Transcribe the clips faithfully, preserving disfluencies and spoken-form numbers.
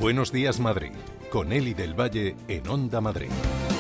Buenos días, Madrid, con Eli del Valle en Onda Madrid.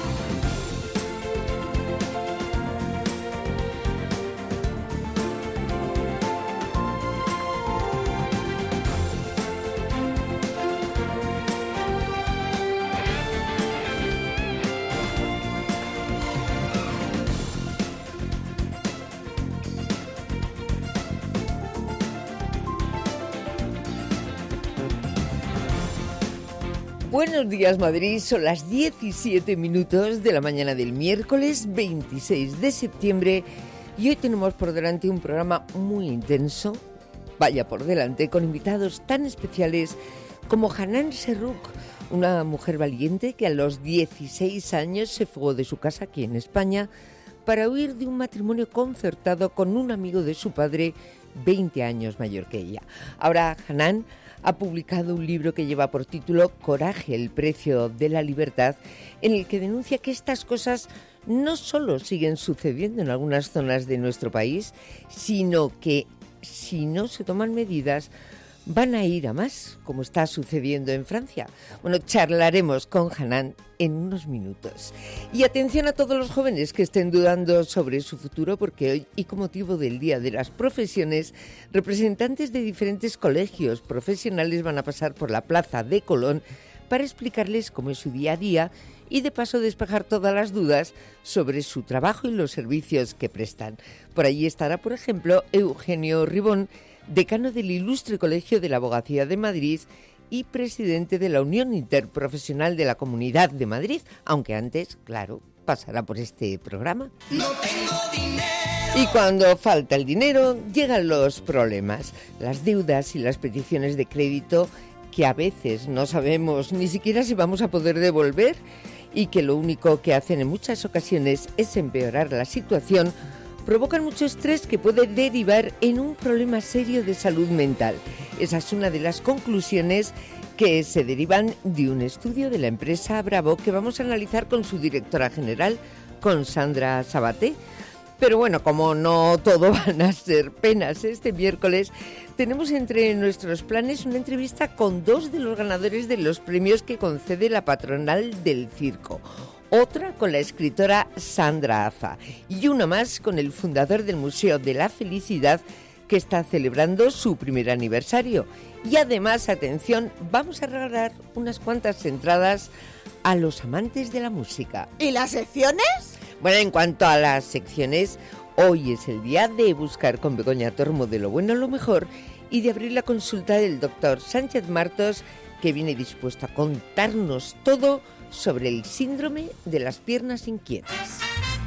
Buenos días, Madrid. Son las diecisiete minutos de la mañana del miércoles veintiséis de septiembre y hoy tenemos por delante un programa muy intenso, vaya por delante, con invitados tan especiales como Hanan Serrouk, una mujer valiente que a los dieciséis años se fugó de su casa aquí en España para huir de un matrimonio concertado con un amigo de su padre veinte años mayor que ella. Ahora Hanan ha publicado un libro que lleva por título Coraje, el precio de la libertad, en el que denuncia que estas cosas no solo siguen sucediendo en algunas zonas de nuestro país, sino que si no se toman medidas van a ir a más, como está sucediendo en Francia. Bueno, charlaremos con Hanan en unos minutos. Y atención a todos los jóvenes que estén dudando sobre su futuro, porque hoy, y con motivo del Día de las Profesiones, representantes de diferentes colegios profesionales van a pasar por la Plaza de Colón para explicarles cómo es su día a día y de paso despejar todas las dudas sobre su trabajo y los servicios que prestan. Por allí estará, por ejemplo, Eugenio Ribón, decano del Ilustre Colegio de la Abogacía de Madrid y presidente de la Unión Interprofesional de la Comunidad de Madrid, aunque antes, claro, pasará por este programa. No tengo dinero. Y cuando falta el dinero, llegan los problemas, las deudas y las peticiones de crédito que a veces no sabemos ni siquiera si vamos a poder devolver y que lo único que hacen en muchas ocasiones es empeorar la situación. Provocan mucho estrés que puede derivar en un problema serio de salud mental. Esa es una de las conclusiones que se derivan de un estudio de la empresa Bravo que vamos a analizar con su directora general, con Sandra Sabaté. Pero bueno, como no todo van a ser penas, este miércoles tenemos entre nuestros planes una entrevista con dos de los ganadores de los premios que concede la patronal del circo. Otra con la escritora Sandra Aza y una más con el fundador del Museo de la Felicidad, que está celebrando su primer aniversario. Y además, atención, vamos a regalar unas cuantas entradas a los amantes de la música. ¿Y las secciones? Bueno, en cuanto a las secciones, hoy es el día de buscar con Begoña Tormo de lo bueno a lo mejor y de abrir la consulta del doctor Sánchez Martos, que viene dispuesto a contarnos todo sobre el síndrome de las piernas inquietas.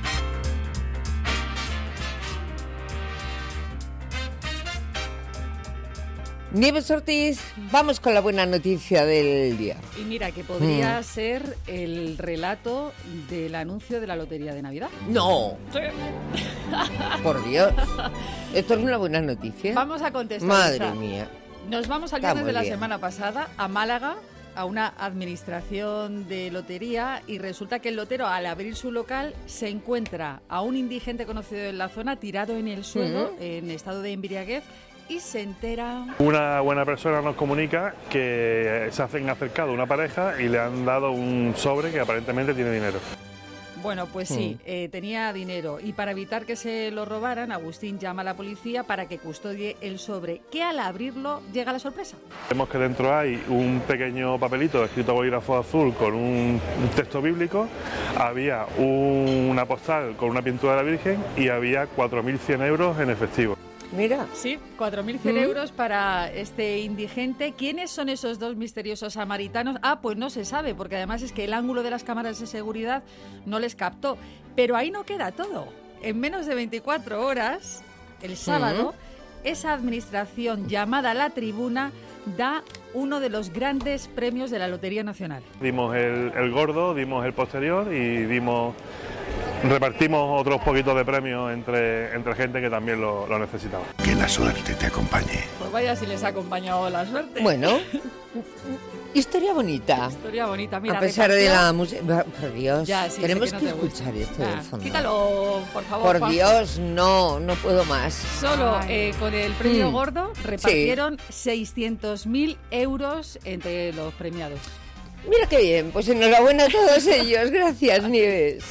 Nieves Ortiz, vamos con la buena noticia del día. Y mira, que podría mm. ser el relato del anuncio de la Lotería de Navidad. ¡No! Sí. Por Dios. ¿Esto es una buena noticia? Vamos a contestar. Madre esa. mía. Nos vamos al viernes de la semana pasada a Málaga, a una administración de lotería, y resulta que el lotero, al abrir su local, se encuentra a un indigente conocido en la zona tirado en el suelo, uh-huh. en estado de embriaguez, y se entera... Una buena persona nos comunica que se han acercado una pareja y le han dado un sobre que aparentemente tiene dinero. Bueno, pues sí, eh, tenía dinero, y para evitar que se lo robaran, Agustín llama a la policía para que custodie el sobre, que al abrirlo llega la sorpresa. Vemos que dentro hay un pequeño papelito escrito a bolígrafo azul con un, un texto bíblico, había un, una postal con una pintura de la Virgen y había cuatro mil cien euros en efectivo. Mira. Sí, cuatro mil cien ¿Mm? euros para este indigente. ¿Quiénes son esos dos misteriosos samaritanos? Ah, pues no se sabe, porque además es que el ángulo de las cámaras de seguridad no les captó. Pero ahí no queda todo. En menos de veinticuatro horas, el sábado, ¿Mm? esa administración llamada La Tribuna da uno de los grandes premios de la Lotería Nacional. Dimos el, el gordo, dimos el posterior y dimos... repartimos otros poquitos de premios entre, entre gente que también lo, lo necesitaba. Que la suerte te acompañe. Pues vaya si les ha acompañado la suerte. Bueno, Historia bonita. Historia bonita, mira. A pesar de repartió- la música... Por Dios, Ya, sí, tenemos sé que, que no te gusta. escuchar esto Ah, de fondo. Quítalo, por favor. Por Juan. Dios, no, no puedo más. Solo eh, con el premio Mm. gordo repartieron seiscientos mil euros entre los premiados. Mira qué bien, pues enhorabuena a todos ellos. Gracias, Nieves.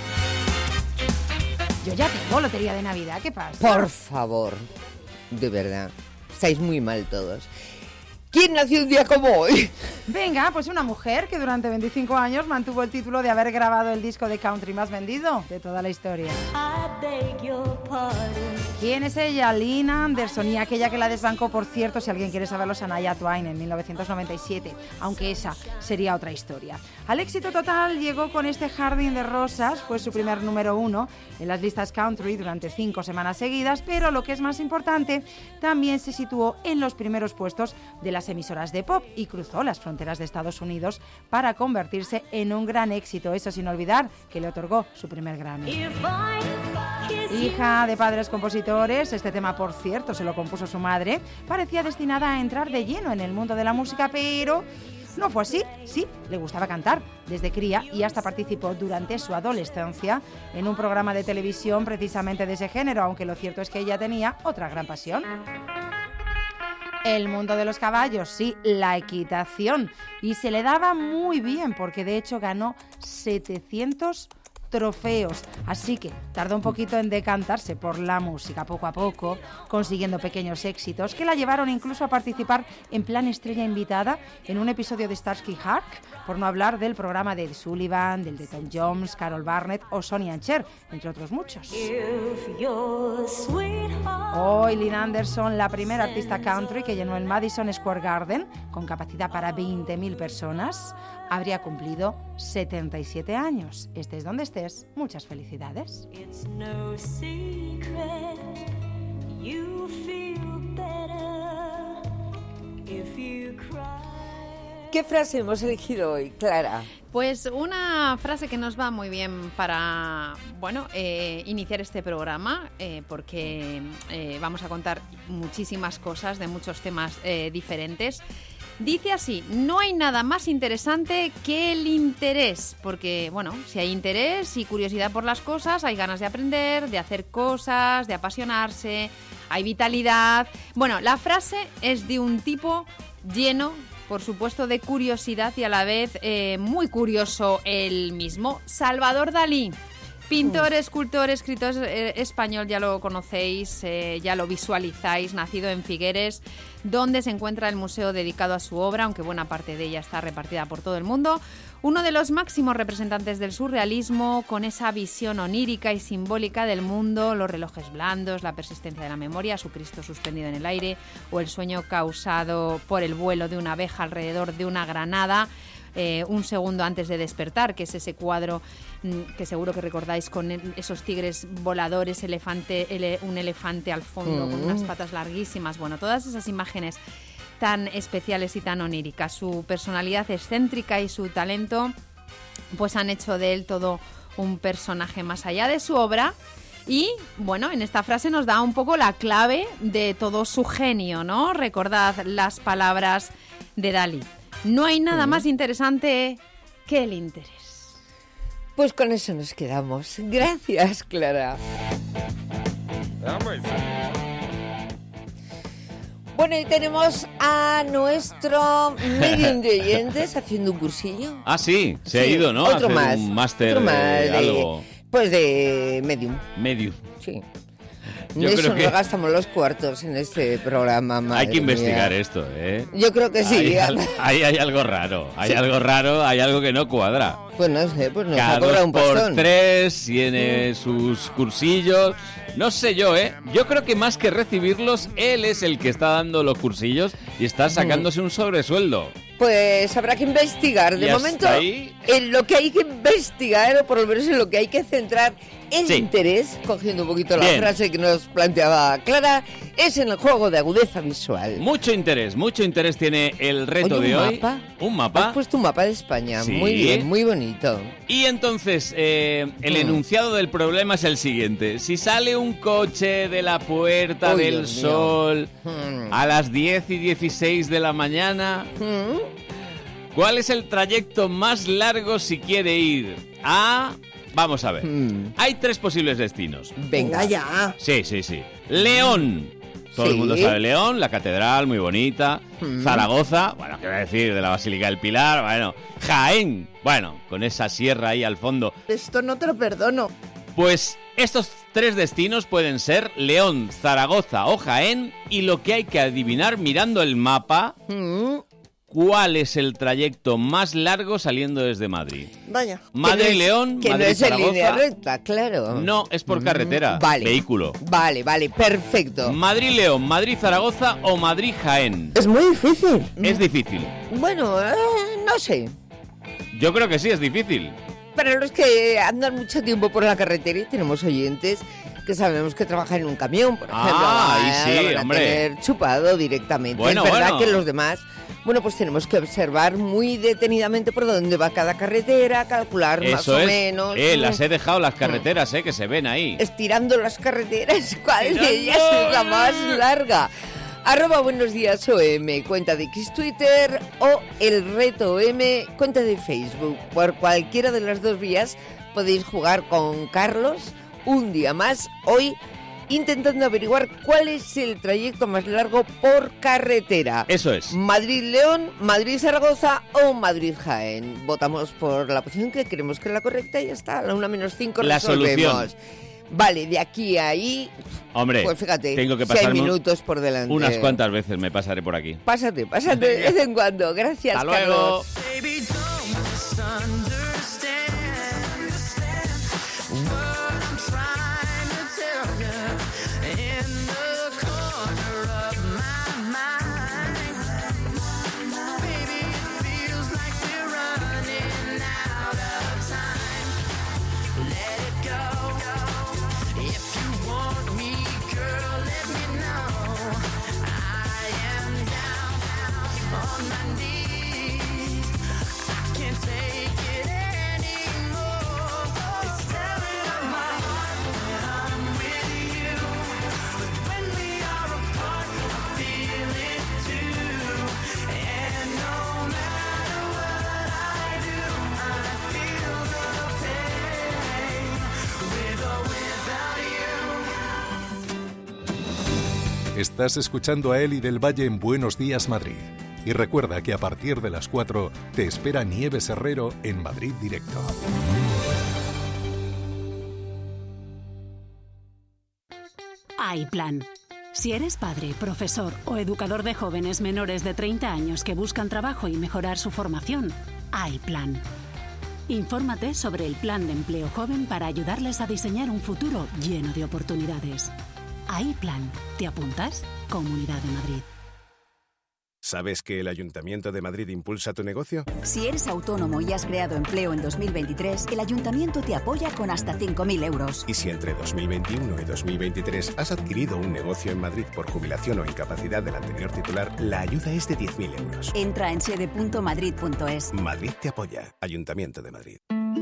Yo ya tengo lotería de Navidad, ¿qué pasa? Por favor, de verdad, estáis muy mal todos. ¿Quién nació un día como hoy? Venga, pues una mujer que durante veinticinco años mantuvo el título de haber grabado el disco de country más vendido de toda la historia. ¿Quién es ella? Lynn Anderson, y aquella que la desbancó, por cierto, si alguien quiere saberlo, Shania Twain en mil novecientos noventa y siete, aunque esa sería otra historia. Al éxito total llegó con este Jardín de Rosas, fue su primer número uno en las listas country durante cinco semanas seguidas, pero lo que es más importante, también se situó en los primeros puestos de las emisoras de pop y cruzó las fronteras de Estados Unidos para convertirse en un gran éxito, eso sin olvidar que le otorgó su primer Grammy. Hija de padres compositores, este tema, por cierto, se lo compuso su madre, parecía destinada a entrar de lleno en el mundo de la música, pero no fue así. Sí, le gustaba cantar desde cría y hasta participó durante su adolescencia en un programa de televisión precisamente de ese género, aunque lo cierto es que ella tenía otra gran pasión. El mundo de los caballos, sí, la equitación. Y se le daba muy bien porque de hecho ganó setecientos trofeos. Así que tardó un poquito en decantarse por la música, poco a poco, consiguiendo pequeños éxitos que la llevaron incluso a participar en plan estrella invitada en un episodio de Starsky Hawk, por no hablar del programa de Ed Sullivan, del de Tom Jones, Carol Barnett o Sonny and Cher, entre otros muchos. Hoy Lynn Anderson, la primera artista country que llenó el Madison Square Garden con capacidad para veinte mil personas, habría cumplido setenta y siete años. Estés donde estés, muchas felicidades. It's no secret you feel better if you cry. ¿Qué frase hemos elegido hoy, Clara? Pues una frase que nos va muy bien para, bueno, eh, iniciar este programa, eh, porque eh, vamos a contar muchísimas cosas de muchos temas eh, diferentes. Dice así: no hay nada más interesante que el interés, porque, bueno, si hay interés y curiosidad por las cosas, hay ganas de aprender, de hacer cosas, de apasionarse, hay vitalidad. Bueno, la frase es de un tipo lleno, por supuesto, de curiosidad y a la vez eh, muy curioso él mismo. Salvador Dalí. Pintor, escultor, escritor eh, español, ya lo conocéis, eh, ya lo visualizáis, nacido en Figueres, donde se encuentra el museo dedicado a su obra, aunque buena parte de ella está repartida por todo el mundo. Uno de los máximos representantes del surrealismo, con esa visión onírica y simbólica del mundo, los relojes blandos, la persistencia de la memoria, su Cristo suspendido en el aire o el sueño causado por el vuelo de una abeja alrededor de una granada. Eh, un segundo antes de despertar, que es ese cuadro mm, que seguro que recordáis con el, esos tigres voladores, elefante, ele, un elefante al fondo mm. con unas patas larguísimas. Bueno, todas esas imágenes tan especiales y tan oníricas. Su personalidad excéntrica y su talento pues han hecho de él todo un personaje más allá de su obra. Y, bueno, en esta frase nos da un poco la clave de todo su genio, ¿no? Recordad las palabras de Dalí. No hay nada más interesante que el interés. Pues con eso nos quedamos. Gracias, Clara. Bueno, y tenemos a nuestro medium de oyentes haciendo un cursillo. Ah, sí, se ha Sí, ido, ¿no? Otro A hacer más. un máster otro más de, de algo. Pues de medium. Medium. Sí. Yo Eso creo no que gastamos los cuartos en este programa, madre hay que investigar mía. esto, ¿eh? Yo creo que sí. Ahí hay, ahí hay algo raro, hay Sí. algo raro, hay algo que no cuadra. Pues no sé, pues nos Cada ha cobrado dos un por pastón. tres, tiene sus cursillos. No sé yo, ¿eh? Yo creo que más que recibirlos, él es el que está dando los cursillos y está sacándose un sobresueldo. Pues habrá que investigar. De Y hasta momento, ahí- en lo que hay que investigar, o por lo menos en lo que hay que centrar el Sí. interés, cogiendo un poquito la Bien. frase que nos planteaba Clara, es en el juego de agudeza visual. Mucho interés, mucho interés tiene el reto Oye, de ¿un hoy. mapa? Un mapa. Has puesto un mapa de España. Sí. Muy bien, muy bonito. Y entonces, eh, el Mm. enunciado del problema es el siguiente. Si sale un coche de la Puerta Uy, del Dios mío. Sol Mm. a las diez y dieciséis de la mañana, Mm. ¿Cuál es el trayecto más largo si quiere ir a... Vamos a ver. Hmm. Hay tres posibles destinos. Venga ya. Sí, sí, sí. León. Todo Sí. el mundo sabe León, la catedral, muy bonita. Hmm. Zaragoza, bueno, qué voy a decir, de la Basílica del Pilar. Bueno, Jaén, bueno, con esa sierra ahí al fondo. Esto no te lo perdono. Pues estos tres destinos pueden ser León, Zaragoza o Jaén, y lo que hay que adivinar mirando el mapa, Mm. ¿cuál es el trayecto más largo saliendo desde Madrid? Vaya. Que no Madrid, es- León, que Madrid, no es en línea Zaragoza. recta, claro. No, es por carretera, Mm, vale. vehículo. Vale, vale, perfecto. Madrid, León, Madrid, Zaragoza o Madrid, Jaén. Es muy difícil. Es difícil. Bueno, eh, no sé. Yo creo que sí, es difícil. Para los que andan mucho tiempo por la carretera y tenemos oyentes que sabemos que trabajan en un camión, por ejemplo, Ah, ahí ah, sí, lo van a hombre. tener chupado directamente. Bueno, es verdad bueno. que los demás, bueno, pues tenemos que observar muy detenidamente por dónde va cada carretera, calcular más Eso o es. menos. Eh, mm, las he dejado las carreteras, eh, que se ven ahí. estirando las carreteras, ¿cuál de Estirando. ellas es la más larga? Arroba Buenos Días O M, cuenta de X Twitter, o El Reto O M, cuenta de Facebook. Por cualquiera de las dos vías podéis jugar con Carlos un día más hoy, intentando averiguar cuál es el trayecto más largo por carretera. Eso es. Madrid-León, Madrid-Zaragoza o Madrid-Jaén. Votamos por la opción que creemos que es la correcta y ya está. A la una menos cinco La resolvemos. solución. Vale, de aquí a ahí, Hombre, pues fíjate, tengo que si hay pasarme un- minutos por delante. unas cuantas veces me pasaré por aquí. Pásate, pásate de vez en cuando. Gracias, Hasta luego. Carlos. Estás escuchando a Eli del Valle en Buenos Días Madrid. Y recuerda que a partir de las cuatro te espera Nieves Herrero en Madrid Directo. iPlan. Si eres padre, profesor o educador de jóvenes menores de treinta años que buscan trabajo y mejorar su formación, iPlan. Infórmate sobre el plan de empleo joven para ayudarles a diseñar un futuro lleno de oportunidades. iPlan. ¿Te apuntas? Comunidad de Madrid. ¿Sabes que el Ayuntamiento de Madrid impulsa tu negocio? Si eres autónomo y has creado empleo en dos mil veintitrés, el Ayuntamiento te apoya con hasta cinco mil euros. Y si entre dos mil veintiuno y dos mil veintitrés has adquirido un negocio en Madrid por jubilación o incapacidad del anterior titular, la ayuda es de diez mil euros. Entra en sede punto madrid punto es. Madrid te apoya. Ayuntamiento de Madrid.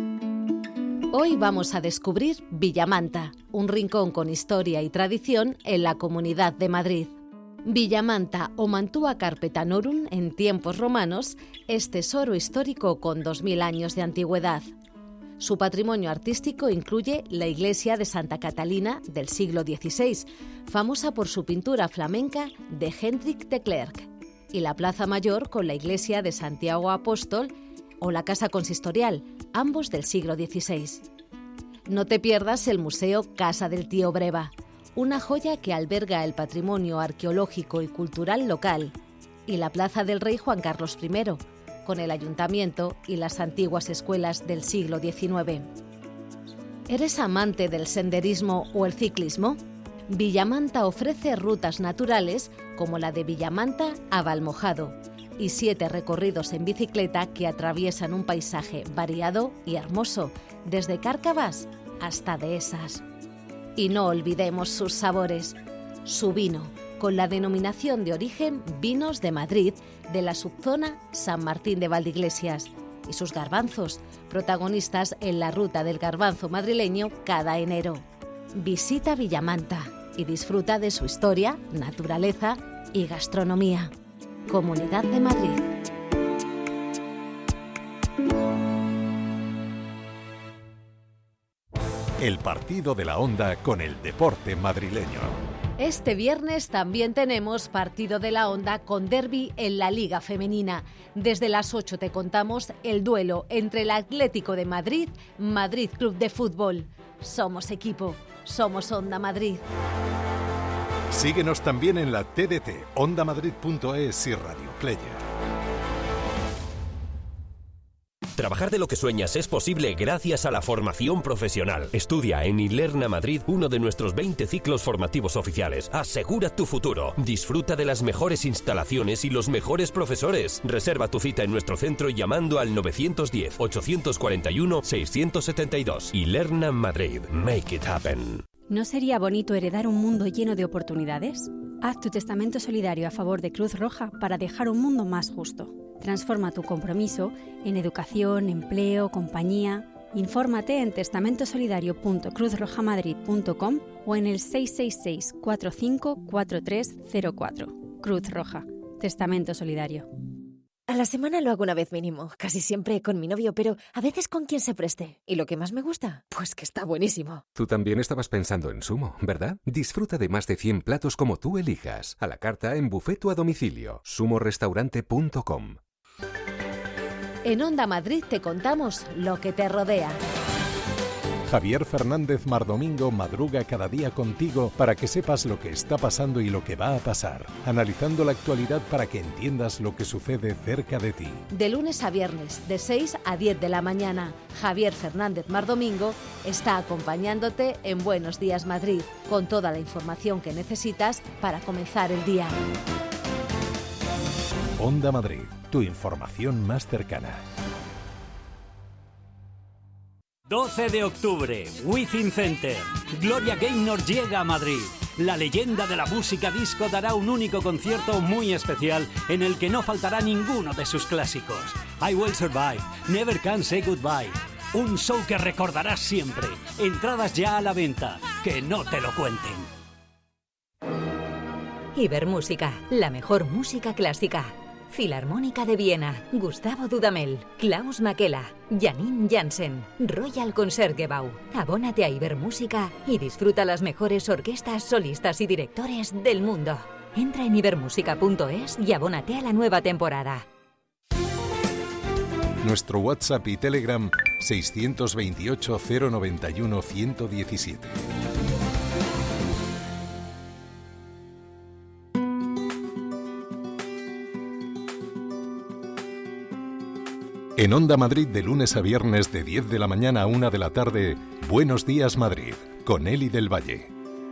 Hoy vamos a descubrir Villamanta, un rincón con historia y tradición en la Comunidad de Madrid. Villamanta o Mantua Carpetanorum, en tiempos romanos, es tesoro histórico con dos mil años de antigüedad. Su patrimonio artístico incluye la iglesia de Santa Catalina del siglo dieciséis, famosa por su pintura flamenca de Hendrik de Klerk, y la Plaza Mayor con la iglesia de Santiago Apóstol o la Casa Consistorial, ambos del siglo dieciséis. No te pierdas el Museo Casa del Tío Breva, una joya que alberga el patrimonio arqueológico y cultural local, y la Plaza del Rey Juan Carlos primero, con el ayuntamiento y las antiguas escuelas del siglo diecinueve. ¿Eres amante del senderismo o el ciclismo? Villamanta ofrece rutas naturales como la de Villamanta a Valmojado y siete recorridos en bicicleta que atraviesan un paisaje variado y hermoso, desde Cárcavas hasta Dehesas. Y no olvidemos sus sabores. Su vino, con la denominación de origen Vinos de Madrid, de la subzona San Martín de Valdeiglesias, y sus garbanzos, protagonistas en la ruta del garbanzo madrileño cada enero. Visita Villamanta y disfruta de su historia, naturaleza y gastronomía. Comunidad de Madrid. El partido de la Onda con el deporte madrileño. Este viernes también tenemos partido de la Onda con derbi en la Liga Femenina. Desde las ocho te contamos el duelo entre el Atlético de Madrid, Madrid Club de Fútbol. Somos equipo, somos Onda Madrid. Síguenos también en la T D T, onda madrid punto es y Radio Player. Trabajar de lo que sueñas es posible gracias a la formación profesional. Estudia en Ilerna Madrid uno de nuestros veinte ciclos formativos oficiales. Asegura tu futuro. Disfruta de las mejores instalaciones y los mejores profesores. Reserva tu cita en nuestro centro llamando al nueve uno cero, ocho cuatro uno, seis siete dos. Ilerna Madrid. Make it happen. ¿No sería bonito heredar un mundo lleno de oportunidades? Haz tu testamento solidario a favor de Cruz Roja para dejar un mundo más justo. Transforma tu compromiso en educación, empleo, compañía. Infórmate en testamento solidario punto cruz roja madrid punto com o en el seis seis seis, cuatro cinco cuatro tres cero cuatro. Cruz Roja. Testamento solidario. A la semana lo hago una vez mínimo, casi siempre con mi novio, pero a veces con quien se preste. ¿Y lo que más me gusta? Pues que está buenísimo. Tú también estabas pensando en Sumo, ¿verdad? Disfruta de más de cien platos como tú elijas. A la carta en buffet o a domicilio. sumo restaurante punto com. En Onda Madrid te contamos lo que te rodea. Javier Fernández Mardomingo madruga cada día contigo para que sepas lo que está pasando y lo que va a pasar, analizando la actualidad para que entiendas lo que sucede cerca de ti. De lunes a viernes, de seis a diez de la mañana, Javier Fernández Mardomingo está acompañándote en Buenos Días Madrid, con toda la información que necesitas para comenzar el día. Onda Madrid, tu información más cercana. doce de octubre, Within Center. Gloria Gaynor llega a Madrid. La leyenda de la música disco dará un único concierto muy especial en el que no faltará ninguno de sus clásicos. I Will Survive, Never Can Say Goodbye. Un show que recordarás siempre. Entradas ya a la venta. Que no te lo cuenten. Ibermúsica, la mejor música clásica. Filarmónica de Viena, Gustavo Dudamel, Klaus Makela, Janine Jansen, Royal Concertgebouw. Abónate a Ibermúsica y disfruta las mejores orquestas, solistas y directores del mundo. Entra en ibermúsica punto es y abónate a la nueva temporada. Nuestro WhatsApp y Telegram seis dos ocho, cero nueve uno, uno uno siete. En Onda Madrid de lunes a viernes de diez de la mañana a una de la tarde, Buenos Días Madrid, con Eli del Valle.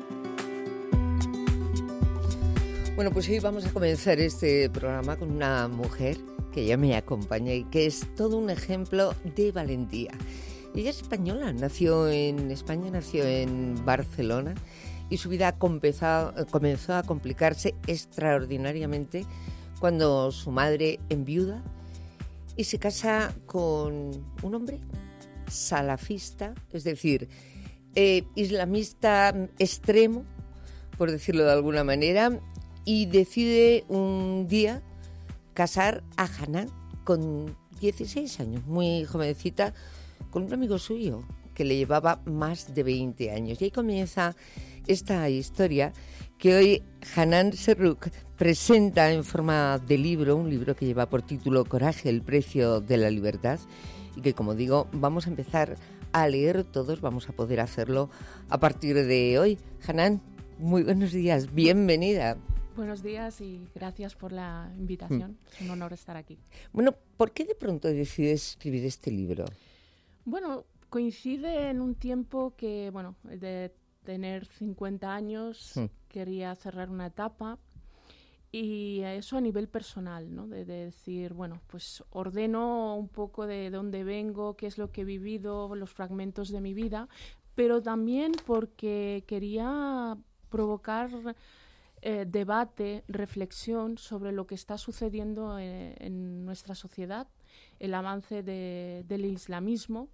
Bueno, pues hoy vamos a comenzar este programa con una mujer que ya me acompaña y que es todo un ejemplo de valentía. Ella es española, nació en España, nació en Barcelona y su vida comenzó, comenzó a complicarse extraordinariamente cuando su madre enviuda y se casa con un hombre salafista, es decir, eh, islamista extremo, por decirlo de alguna manera, y decide un día casar a Hanan con dieciséis años, muy jovencita, con un amigo suyo que le llevaba más de veinte años. Y ahí comienza esta historia que hoy Hanan Serrouk presenta en forma de libro, un libro que lleva por título Coraje, el precio de la libertad, y que, como digo, vamos a empezar a leer todos, vamos a poder hacerlo a partir de hoy. Hanan, muy buenos días, bienvenida. Buenos días y gracias por la invitación, es un honor estar aquí. Bueno, ¿por qué de pronto decides escribir este libro? Bueno, coincide en un tiempo que, bueno, de tener cincuenta años, mm. quería cerrar una etapa. Y eso a nivel personal, ¿no? De, de decir, bueno, pues ordeno un poco de dónde vengo, qué es lo que he vivido, los fragmentos de mi vida, pero también porque quería provocar eh, debate, reflexión sobre lo que está sucediendo en, en nuestra sociedad, el avance de, del islamismo,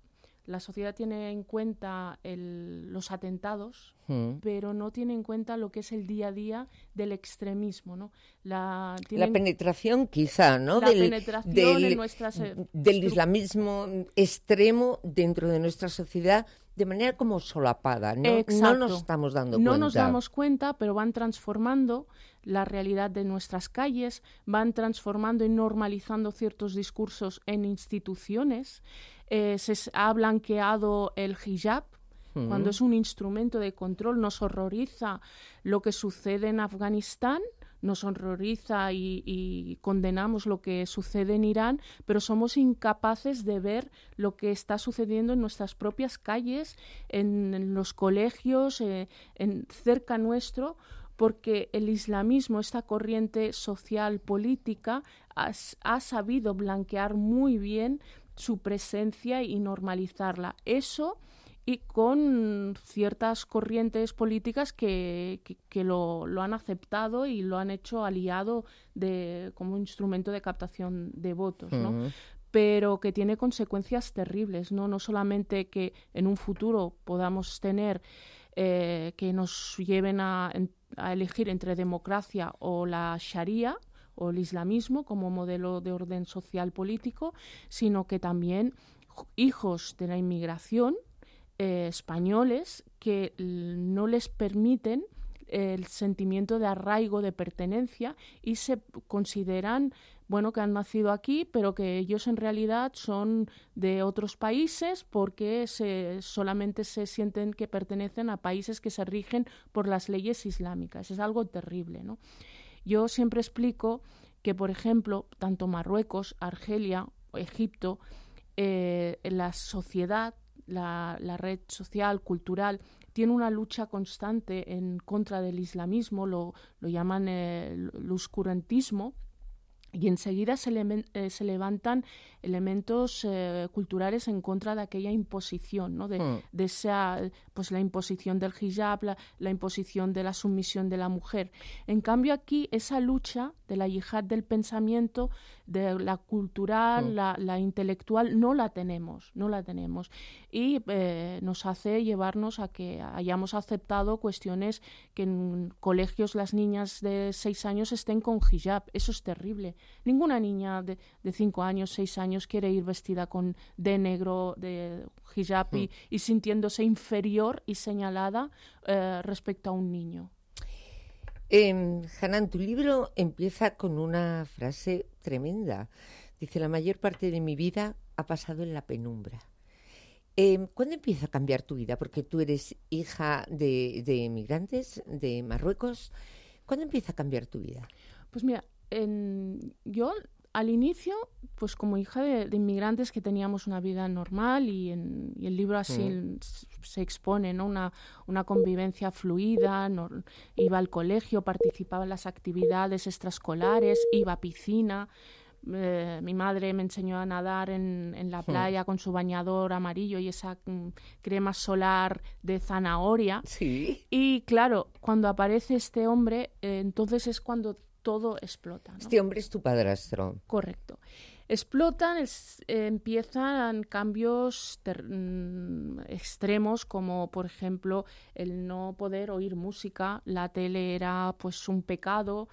la sociedad tiene en cuenta el, los atentados, Mm. pero no tiene en cuenta lo que es el día a día del extremismo, ¿no? La, La tienen- penetración, quizá, ¿no? La penetración en nuestras, eh, del estru- islamismo extremo dentro de nuestra sociedad, de manera como solapada, ¿no? No Exacto. nos estamos dando No cuenta. nos damos cuenta, pero van transformando la realidad de nuestras calles, van transformando y normalizando ciertos discursos en instituciones. Eh, se s- ha blanqueado el hijab, Ujú. cuando es un instrumento de control. Nos horroriza lo que sucede en Afganistán, nos horroriza y, y condenamos lo que sucede en Irán, pero somos incapaces de ver lo que está sucediendo en nuestras propias calles, en, en los colegios, eh, en, cerca nuestro, porque el islamismo, esta corriente social política, ha, s- ha sabido blanquear muy bien su presencia y normalizarla. Eso y con ciertas corrientes políticas que, que, que lo, lo han aceptado y lo han hecho aliado de, como instrumento de captación de votos, ¿no? Ujú. Pero que tiene consecuencias terribles, ¿no? No solamente que en un futuro podamos tener eh, que nos lleven a, a elegir entre democracia o la sharia o el islamismo como modelo de orden social político, sino que también hijos de la inmigración eh, españoles que l- no les permiten el sentimiento de arraigo, de pertenencia, y se p- consideran, bueno, que han nacido aquí, pero que ellos en realidad son de otros países porque se, solamente se sienten que pertenecen a países que se rigen por las leyes islámicas. Es algo terrible, ¿no? Yo siempre explico que, por ejemplo, tanto Marruecos, Argelia, Egipto, eh, la sociedad, la, la red social, cultural, tiene una lucha constante en contra del islamismo, lo, lo llaman eh, el oscurantismo, y enseguida se, le, eh, se levantan elementos eh, culturales en contra de aquella imposición, ¿no? de, Mm. de esa, pues la imposición del hijab, la, la imposición de la sumisión de la mujer. En cambio aquí esa lucha de la yihad del pensamiento, de la cultural, Mm. la, la intelectual, no la tenemos, no la tenemos. Y eh, nos hace llevarnos a que hayamos aceptado cuestiones que en colegios las niñas de seis años estén con hijab. Eso es terrible. Ninguna niña de, de cinco años, seis años quiere ir vestida con de negro, de hijab y, y sintiéndose inferior y señalada eh, respecto a un niño. Eh, Hanan, tu libro empieza con una frase tremenda. Dice, la mayor parte de mi vida ha pasado en la penumbra. Eh, ¿Cuándo empieza a cambiar tu vida? Porque tú eres hija de, de inmigrantes de Marruecos. ¿Cuándo empieza a cambiar tu vida? Pues mira, en, yo al inicio, pues como hija de, de inmigrantes que teníamos una vida normal y, en, y el libro así Mm. s- se expone, ¿no? Una, una convivencia fluida, no- iba al colegio, participaba en las actividades extraescolares, iba a piscina. Eh, mi madre me enseñó a nadar en, en la playa con su bañador amarillo y esa mm, crema solar de zanahoria. Sí. Y claro, cuando aparece este hombre, eh, entonces es cuando todo explota, ¿no? Este hombre es tu padrastro. Correcto. Explotan, es- eh, empiezan cambios ter- mm, extremos, como por ejemplo el no poder oír música. La tele era pues un pecado,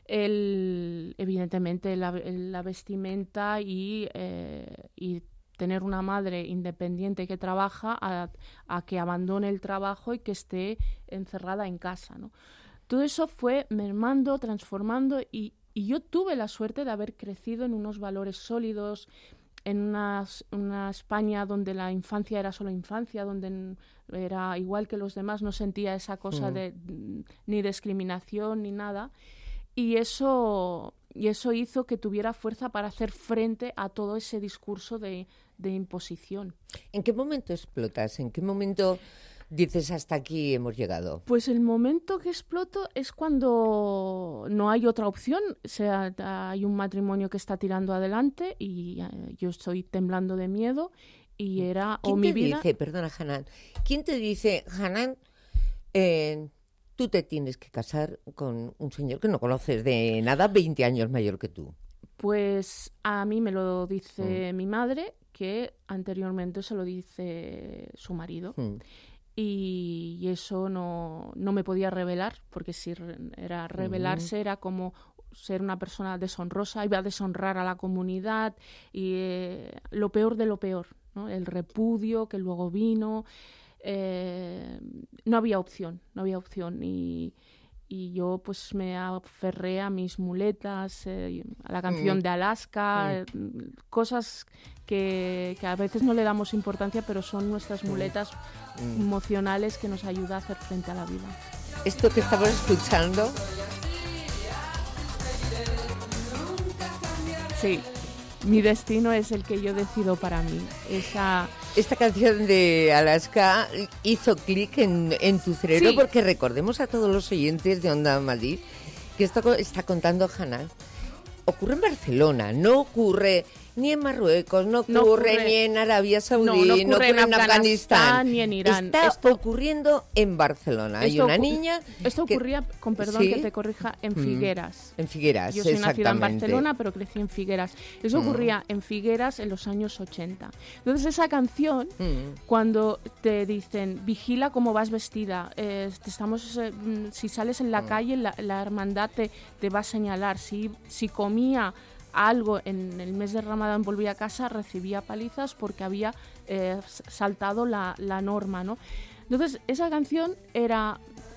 el, evidentemente la, la vestimenta y, eh, y tener una madre independiente que trabaja a, a que abandone el trabajo y que esté encerrada en casa, ¿no? Todo eso fue mermando, transformando y, y yo tuve la suerte de haber crecido en unos valores sólidos, en una, una España donde la infancia era solo infancia, donde n- era igual que los demás, no sentía esa cosa Mm. de mm, ni discriminación ni nada. Y eso, y eso hizo que tuviera fuerza para hacer frente a todo ese discurso de, de imposición. ¿En qué momento explotas? ¿En qué momento dices hasta aquí hemos llegado? Pues el momento que exploto es cuando no hay otra opción, o sea, hay un matrimonio que está tirando adelante y eh, yo estoy temblando de miedo y era o ¿Quién mi te vida. dice, perdona Hanan, quién te dice, Hanan, eh, tú te tienes que casar con un señor que no conoces de nada, veinte años mayor que tú? Pues a mí me lo dice mi madre, que anteriormente se lo dice su marido. Mm. Y, y eso no, no me podía revelar, porque si era revelarse mm. era como ser una persona deshonrosa, iba a deshonrar a la comunidad y eh, lo peor de lo peor, ¿no? El repudio que luego vino, eh, no había opción, no había opción y, y yo pues me aferré a mis muletas, eh, a la canción mm. de Alaska, mm. eh, cosas que, que a veces no le damos importancia, pero son nuestras muletas mm. emocionales que nos ayudan a hacer frente a la vida. Esto que estamos escuchando... Sí, mi destino es el que yo decido para mí. Esa... Esta canción de Alaska hizo clic en, en tu cerebro, sí. Porque recordemos a todos los oyentes de Onda Madrid que esto está contando Hannah. Ocurre en Barcelona, no ocurre ni en Marruecos, no ocurre, no ocurre ni en Arabia Saudí, no, no ocurre, no ocurre en, en Afganistán, ni en Irán. Está esto, ocurriendo en Barcelona. Hay una niña... Esto que, ocurría, con perdón ¿sí? que te corrija, en Figueras. En Figueras, Yo soy nacida en exactamente. Barcelona, pero crecí en Figueras. Eso mm. ocurría en Figueras en los años ochenta. Entonces esa canción, mm. cuando te dicen, vigila cómo vas vestida, eh, te estamos, eh, si sales en la mm. calle, la, la hermandad te, te va a señalar. Si, si comía... algo en el mes de Ramadán volvía a casa, recibía palizas porque había eh, saltado la, la norma, ¿no? Entonces, esa canción era,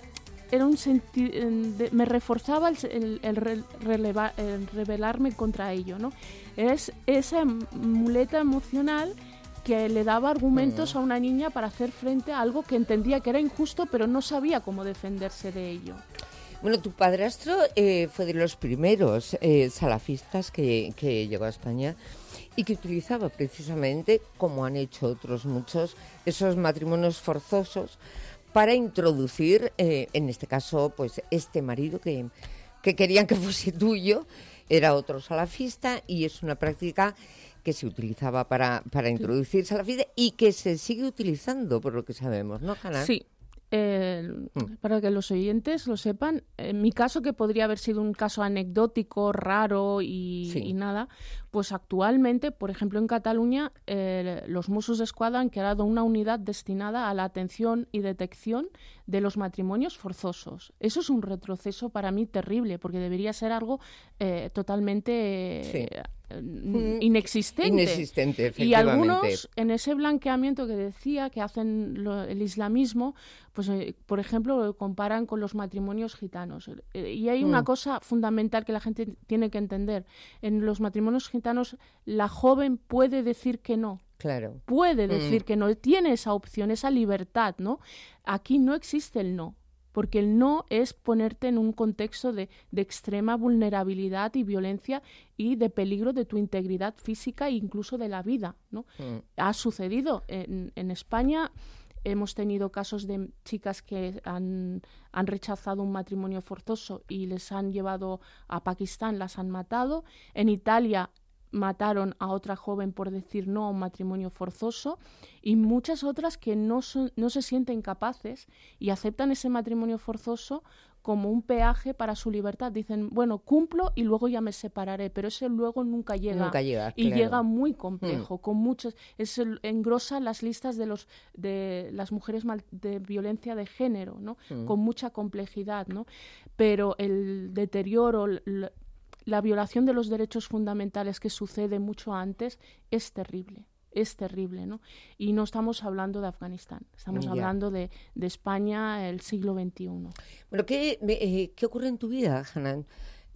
era un senti- de, me reforzaba el, el, el, releva, el rebelarme contra ello, ¿no? Es esa muleta emocional que le daba argumentos mm. a una niña para hacer frente a algo que entendía que era injusto, pero no sabía cómo defenderse de ello. Bueno, tu padrastro eh, fue de los primeros eh, salafistas que, que llegó a España y que utilizaba precisamente, como han hecho otros muchos, esos matrimonios forzosos para introducir, eh, en este caso, pues este marido que, que querían que fuese tuyo, era otro salafista y es una práctica que se utilizaba para, para introducir salafistas y que se sigue utilizando, por lo que sabemos, ¿no, Hannah? Sí. Eh, mm. Para que los oyentes lo sepan, en mi caso, que podría haber sido un caso anecdótico, raro y, sí. y nada, pues actualmente, por ejemplo, en Cataluña, eh, los Mossos d'Esquadra han creado una unidad destinada a la atención y detección de los matrimonios forzosos. Eso es un retroceso para mí terrible, porque debería ser algo eh, totalmente... Eh, sí. inexistente. Inexistente, efectivamente. Y algunos, en ese blanqueamiento que decía que hacen lo, el islamismo, pues eh, por ejemplo, lo comparan con los matrimonios gitanos. Eh, y hay mm. una cosa fundamental que la gente tiene que entender. En los matrimonios gitanos, la joven puede decir que no. Claro. Puede decir mm. que no. Tiene esa opción, esa libertad, ¿no? Aquí no existe el no. Porque el no es ponerte en un contexto de, de extrema vulnerabilidad y violencia y de peligro de tu integridad física e incluso de la vida, ¿no? Mm. Ha sucedido. En, en España hemos tenido casos de chicas que han, han rechazado un matrimonio forzoso y les han llevado a Pakistán, las han matado. En Italia mataron a otra joven por decir no a un matrimonio forzoso, y muchas otras que no, son, no se sienten capaces y aceptan ese matrimonio forzoso como un peaje para su libertad. Dicen, bueno, cumplo y luego ya me separaré, pero ese luego nunca llega. Nunca llega, y claro. llega muy complejo, mm. con muchos, es el, engrosa las listas de los de las mujeres mal, de violencia de género, ¿no? Mm. Con mucha complejidad, ¿no? Pero el deterioro, el, la violación de los derechos fundamentales que sucede mucho antes es terrible, es terrible, ¿no? Y no estamos hablando de Afganistán, estamos yeah. hablando de, de España, el siglo veintiuno. Bueno, ¿qué, eh, ¿qué ocurre en tu vida, Hannah?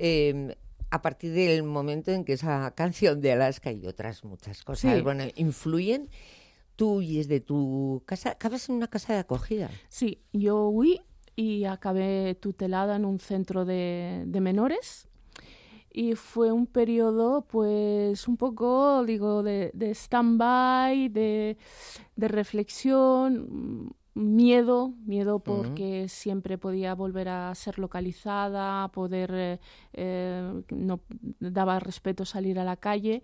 Eh, a partir del momento en que esa canción de Alaska y otras muchas cosas, sí. bueno, influyen, tú huyes de tu casa, acabas en una casa de acogida. Sí, yo huí y acabé tutelada en un centro de, de menores. Y fue un periodo, pues, un poco, digo, de, de stand-by, de, de reflexión, miedo, miedo porque uh-huh. siempre podía volver a ser localizada, poder, eh, eh, no daba respeto salir a la calle.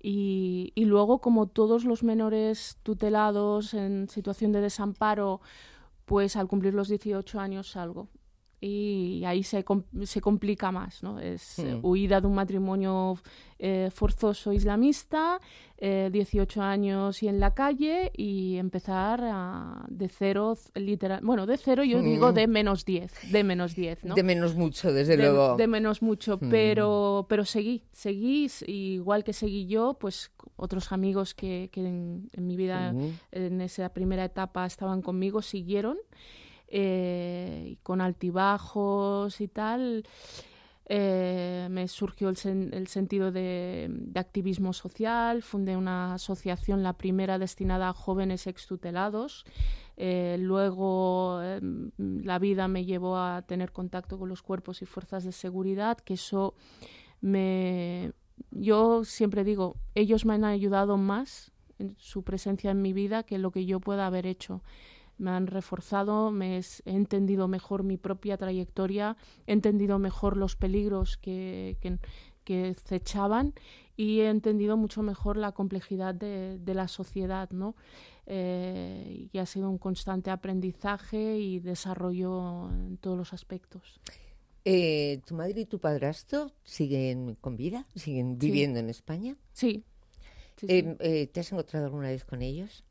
Y, y luego, como todos los menores tutelados en situación de desamparo, pues al cumplir los dieciocho años salgo. y ahí se, com- se complica más, ¿no? Es Mm. eh, huida de un matrimonio eh, forzoso islamista, eh, dieciocho años y en la calle, y empezar a, de cero, literal, bueno, de cero yo Mm. digo de menos diez, de menos diez, ¿no? De menos mucho, desde de, luego. de menos mucho, Mm. pero, pero seguí, seguí, s- igual que seguí yo, pues otros amigos que, que en, en mi vida, Ujú. en esa primera etapa estaban conmigo, siguieron, eh, con altibajos y tal. Eh, me surgió el, sen- el sentido de, de activismo social, fundé una asociación, la primera destinada a jóvenes extutelados. Eh, luego eh, la vida me llevó a tener contacto con los cuerpos y fuerzas de seguridad, que eso me... Yo siempre digo, ellos me han ayudado más en su presencia en mi vida que lo que yo pueda haber hecho. Me han reforzado, me es- he entendido mejor mi propia trayectoria, he entendido mejor los peligros que, que, que acechaban y he entendido mucho mejor la complejidad de, de la sociedad, ¿no? Eh, y ha sido un constante aprendizaje y desarrollo en todos los aspectos. Eh, ¿Tu madre y tu padrastro siguen con vida? ¿Siguen Sí. viviendo en España? Sí. Sí, sí. Eh, eh, ¿Te has encontrado alguna vez con ellos?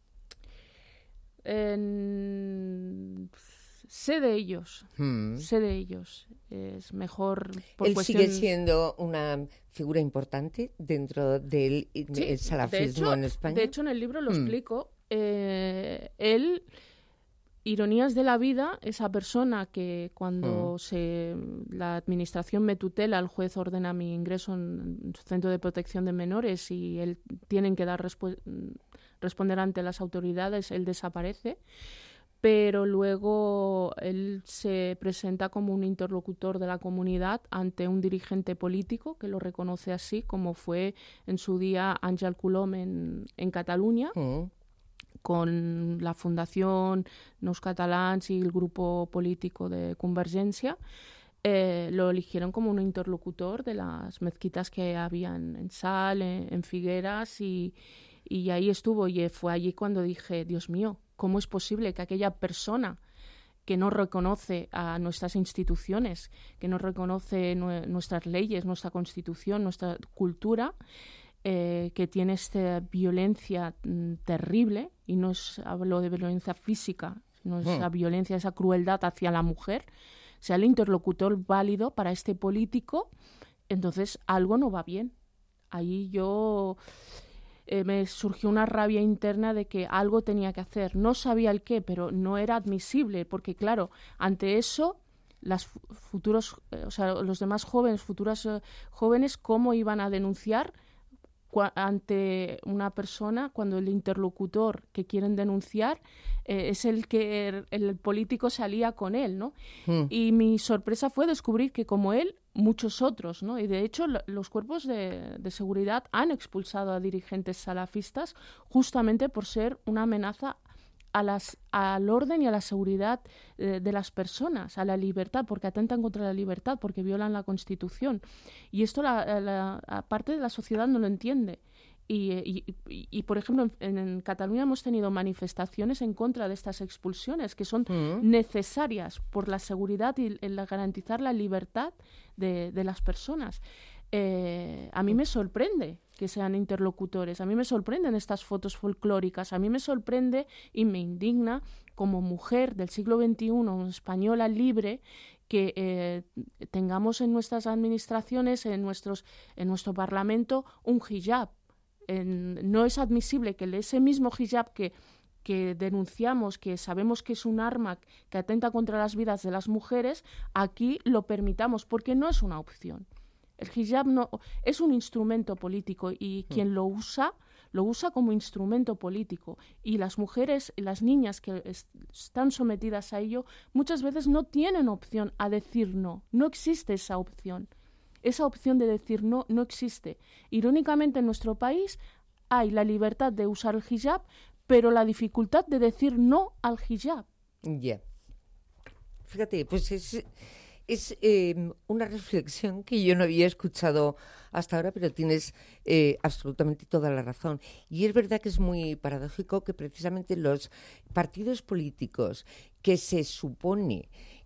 En- Sé de ellos, Mm. sé de ellos. Es mejor por Él cuestión... sigue siendo una figura importante dentro del Sí, el salafismo de hecho, en España. De hecho, en el libro lo Mm. explico. Eh, él, ironías de la vida, esa persona que cuando Mm. se la administración me tutela, el juez ordena mi ingreso en un centro de protección de menores y él tienen que dar respu- responder ante las autoridades, él desaparece. Pero luego él se presenta como un interlocutor de la comunidad ante un dirigente político que lo reconoce así, como fue en su día Àngel Colom en, en Cataluña, Mm. con la Fundación Nous Catalans y el grupo político de Convergència. Eh, lo eligieron como un interlocutor de las mezquitas que había en, en Sal, en, en Figueras, y, y ahí estuvo. Y fue allí cuando dije, Dios mío, ¿cómo es posible que aquella persona que no reconoce a nuestras instituciones, que no reconoce nue- nuestras leyes, nuestra constitución, nuestra cultura, eh, que tiene esta violencia mm, terrible, y no es, hablo de violencia física, sino Mm. esa violencia, esa crueldad hacia la mujer, sea el interlocutor válido para este político, entonces algo no va bien. Ahí yo... Eh, me surgió una rabia interna de que algo tenía que hacer. No sabía el qué, pero no era admisible, porque claro, ante eso, las fu- futuros, eh, o sea, los demás jóvenes, futuras eh, jóvenes, ¿cómo iban a denunciar cua- ante una persona cuando el interlocutor que quieren denunciar eh, es el que el, el político salía con él, ¿no? Mm. Y mi sorpresa fue descubrir que como él, muchos otros, ¿no? Y de hecho lo- los cuerpos de, de seguridad han expulsado a dirigentes salafistas justamente por ser una amenaza a las, al orden y a la seguridad eh, de las personas, a la libertad, porque atentan contra la libertad, porque violan la Constitución. Y esto la, la, la parte de la sociedad no lo entiende. Y, y, y, y, por ejemplo, en, en Cataluña hemos tenido manifestaciones en contra de estas expulsiones que son Mm. necesarias por la seguridad y el garantizar la libertad de, de las personas. Eh, a mí me sorprende que sean interlocutores, a mí me sorprenden estas fotos folclóricas, a mí me sorprende y me indigna como mujer del siglo veintiuno, española libre, que eh, tengamos en nuestras administraciones, en, nuestros, en nuestro Parlamento, un hijab. En, no es admisible que ese mismo hijab que, que denunciamos, que sabemos que es un arma que atenta contra las vidas de las mujeres, aquí lo permitamos, porque no es una opción. El hijab no, es un instrumento político y quien lo usa, lo usa como instrumento político. Y las mujeres y las niñas que es, están sometidas a ello muchas veces no tienen opción a decir no. No existe esa opción. Esa opción de decir no no existe. Irónicamente, en nuestro país hay la libertad de usar el hijab, pero la dificultad de decir no al hijab. Ya. Fíjate, pues es, es eh, una reflexión que yo no había escuchado hasta ahora, pero tienes eh, absolutamente toda la razón. Y es verdad que es muy paradójico que precisamente los partidos políticos que se supone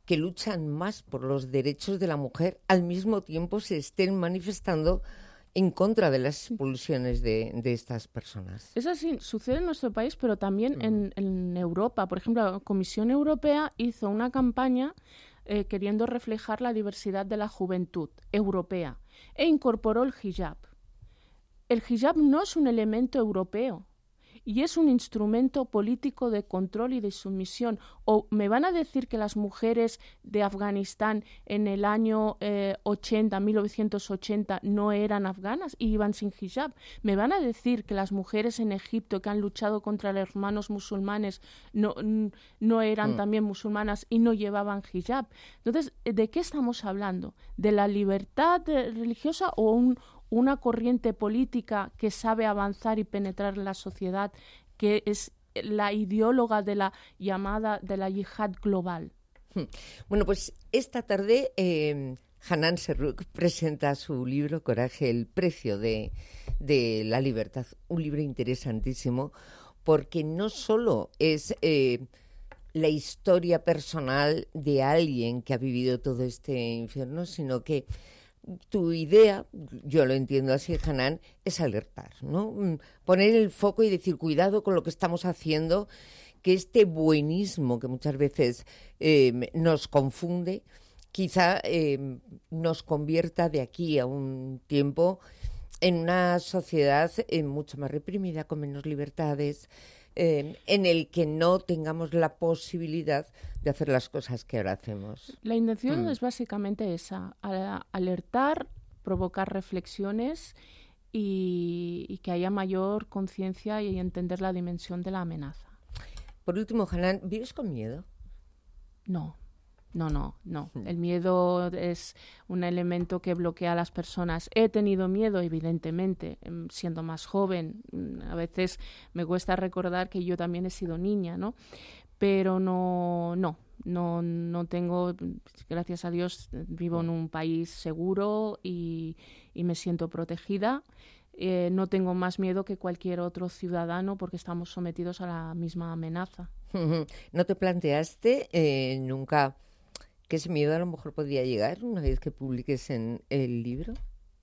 que luchan más por los derechos de la mujer, al mismo tiempo se estén manifestando en contra de las expulsiones de, de estas personas. Es así, sucede en nuestro país, pero también mm. en, en Europa. Por ejemplo, la Comisión Europea hizo una campaña eh, queriendo reflejar la diversidad de la juventud europea e incorporó el hijab. El hijab no es un elemento europeo y es un instrumento político de control y de sumisión. ¿O me van a decir que las mujeres de Afganistán en el año eh, ochenta, mil novecientos ochenta, no eran afganas y iban sin hijab? ¿Me van a decir que las mujeres en Egipto que han luchado contra los hermanos musulmanes no, no eran mm. también musulmanas y no llevaban hijab? Entonces, ¿de qué estamos hablando? ¿De la libertad religiosa o un una corriente política que sabe avanzar y penetrar en la sociedad, que es la ideóloga de la llamada de la yihad global? Bueno, pues esta tarde eh, Hanan Serrouk presenta su libro Coraje, el precio de, de la libertad. Un libro interesantísimo porque no solo es eh, la historia personal de alguien que ha vivido todo este infierno, sino que tu idea, yo lo entiendo así, Hanan, es alertar, ¿no? Poner el foco y decir, cuidado con lo que estamos haciendo, que este buenismo que muchas veces eh, nos confunde, quizá eh, nos convierta de aquí a un tiempo en una sociedad eh, mucho más reprimida, con menos libertades, Eh, en el que no tengamos la posibilidad de hacer las cosas que ahora hacemos. La intención mm. es básicamente esa, alertar, provocar reflexiones y, y que haya mayor conciencia y entender la dimensión de la amenaza. Por último, Hanan, ¿vives con miedo? No. No, no, no. El miedo es un elemento que bloquea a las personas. He tenido miedo, evidentemente, siendo más joven. A veces me cuesta recordar que yo también he sido niña, ¿no? Pero no, no, no, no tengo, gracias a Dios, vivo en un país seguro y, y me siento protegida. Eh, no tengo más miedo que cualquier otro ciudadano porque estamos sometidos a la misma amenaza. ¿No te planteaste eh, nunca que ese miedo a lo mejor podría llegar una vez que publiques en el libro?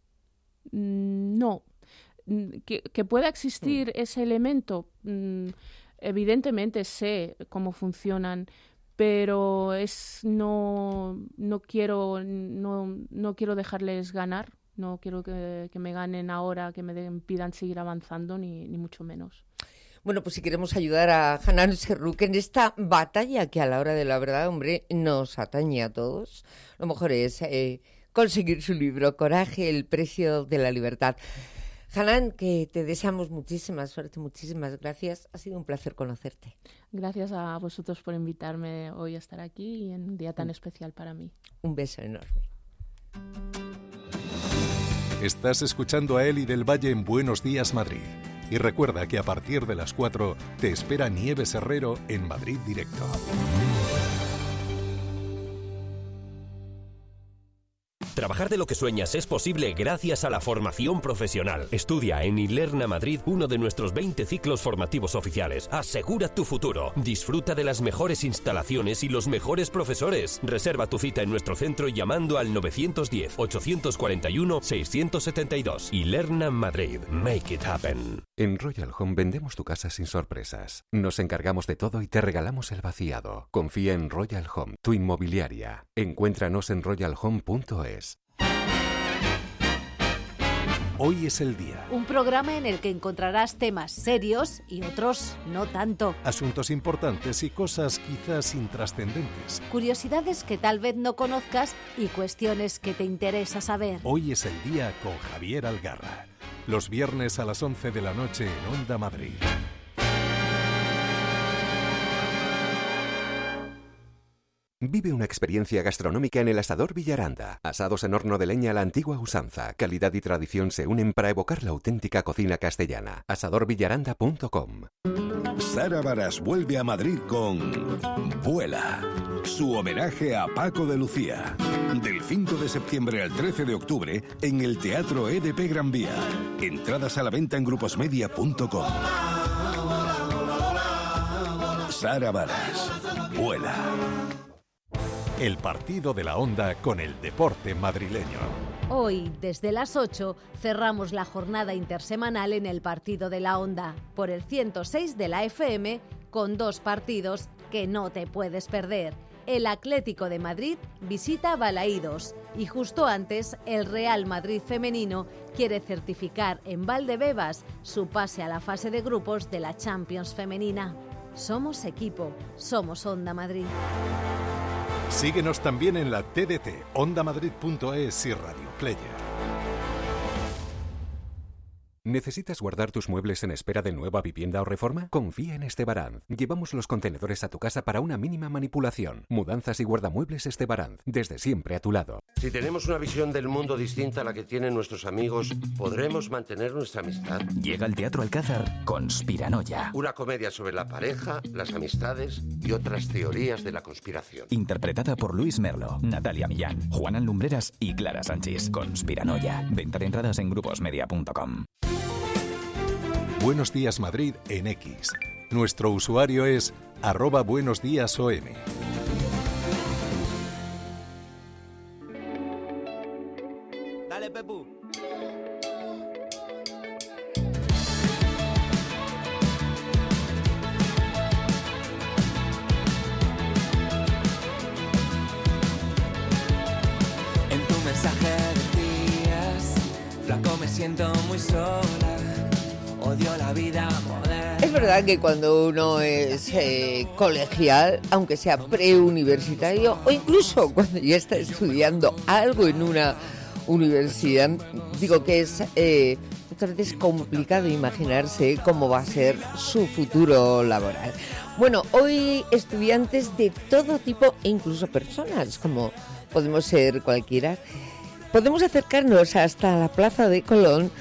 No. Que, que pueda existir mm. ese elemento, mm, evidentemente sé cómo funcionan, pero es no no quiero no no quiero dejarles ganar, no quiero que, que me ganen ahora, que me de, impidan seguir avanzando, ni, ni mucho menos. Bueno, pues si queremos ayudar a Hanan Serrouk en esta batalla que a la hora de la verdad, hombre, nos atañe a todos, lo mejor es eh, conseguir su libro, Coraje, el precio de la libertad. Hanan, que te deseamos muchísima suerte, muchísimas gracias. Ha sido un placer conocerte. Gracias a vosotros por invitarme hoy a estar aquí y en un día tan mm. especial para mí. Un beso enorme. Estás escuchando a Eli del Valle en Buenos Días, Madrid. Y recuerda que a partir de las cuatro te espera Nieves Herrero en Madrid Directo. Trabajar de lo que sueñas es posible gracias a la formación profesional. Estudia en Ilerna Madrid uno de nuestros veinte ciclos formativos oficiales. Asegura tu futuro. Disfruta de las mejores instalaciones y los mejores profesores. Reserva tu cita en nuestro centro llamando al nueve uno cero, ocho cuatro uno, seis siete dos. Ilerna Madrid. Make it happen. En Royal Home vendemos tu casa sin sorpresas. Nos encargamos de todo y te regalamos el vaciado. Confía en Royal Home, tu inmobiliaria. Encuéntranos en royal home punto es. Hoy es el día. Un programa en el que encontrarás temas serios y otros no tanto. Asuntos importantes y cosas quizás intrascendentes. Curiosidades que tal vez no conozcas y cuestiones que te interesa saber. Hoy es el día con Javier Algarra. Los viernes a las once de la noche en Onda Madrid. Vive una experiencia gastronómica en el Asador Villaranda. Asados en horno de leña a la antigua usanza. Calidad y tradición se unen para evocar la auténtica cocina castellana. asador villaranda punto com. Sara Varas vuelve a Madrid con Vuela, su homenaje a Paco de Lucía. Del cinco de septiembre al trece de octubre en el Teatro E D P Gran Vía. Entradas a la venta en gruposmedia punto com. Sara Varas, Vuela. el partido de la Onda con el deporte madrileño. Hoy, desde las ocho, cerramos la jornada intersemanal en el partido de la Onda, por el ciento seis de la F M, con dos partidos que no te puedes perder. El Atlético de Madrid visita Balaídos y justo antes el Real Madrid femenino quiere certificar en Valdebebas su pase a la fase de grupos de la Champions femenina. Somos equipo, somos Onda Madrid. Síguenos también en la T D T, onda madrid punto es y Radio Player. ¿Necesitas guardar tus muebles en espera de nueva vivienda o reforma? Confía en Estebaranz. Llevamos los contenedores a tu casa para una mínima manipulación. Mudanzas y guardamuebles Estebaranz, desde siempre a tu lado. Si tenemos una visión del mundo distinta a la que tienen nuestros amigos, ¿podremos mantener nuestra amistad? Llega al Teatro Alcázar Conspiranoia. Una comedia sobre la pareja, las amistades y otras teorías de la conspiración. Interpretada por Luis Merlo, Natalia Millán, Juanan Lumbreras y Clara Sánchez. Conspiranoia. Venta de entradas en gruposmedia punto com. Buenos Días Madrid en X. Nuestro usuario es arroba buenos días O M. Dale, Pepu. En tu mensaje decías, flaco, me siento muy sola. Odio la vida moderna. Es verdad que cuando uno es eh, colegial, aunque sea preuniversitario, o incluso cuando ya está estudiando algo en una universidad, digo que es eh, muchas veces complicado imaginarse cómo va a ser su futuro laboral. Bueno, hoy estudiantes de todo tipo e incluso personas, como podemos ser cualquiera, podemos acercarnos hasta la Plaza de Colón.